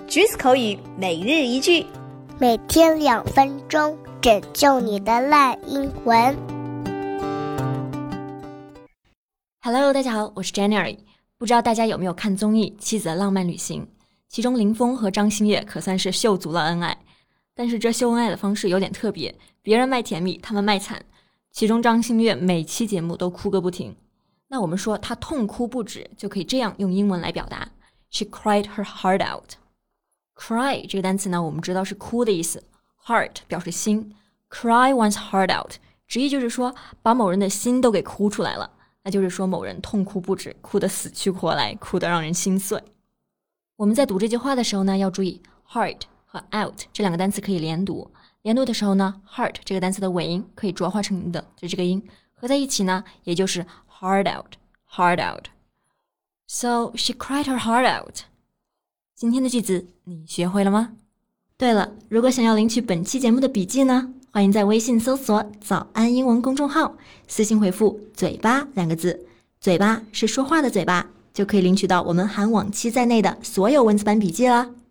橘子口语每日一句， 每天2分钟，拯救你的烂英文。 Hello， 大家好，我是 January。不知道大家有没有看综艺《妻子的浪漫旅行》？其中林峰和张馨月可算是秀足了恩爱，但是这秀恩爱的方式有点特别，别人卖甜蜜，他们卖惨。其中张馨月每期节目都哭个不停。那我们说她痛哭不止，就可以这样用英文来表达 She cried her heart out。Cry 这个单词呢，我们知道是哭的意思， Heart 表示心， Cry one's heart out 直译就是说把某人的心都给哭出来了，那就是说某人痛哭不止，哭得死去活来，哭得让人心碎。我们在读这句话的时候呢，要注意 heart 和 out 这两个单词可以连读，连读的时候呢 heart 这个单词的尾音可以浊化成的就这个音，合在一起呢也就是 heart out。 So she cried her heart out。 今天的句子你学会了吗？对了，如果想要领取本期节目的笔记呢，欢迎在微信搜索早安英文公众号，私信回复嘴巴2个字，嘴巴是说话的嘴巴，就可以领取到我们含往期在内的所有文字版笔记啦。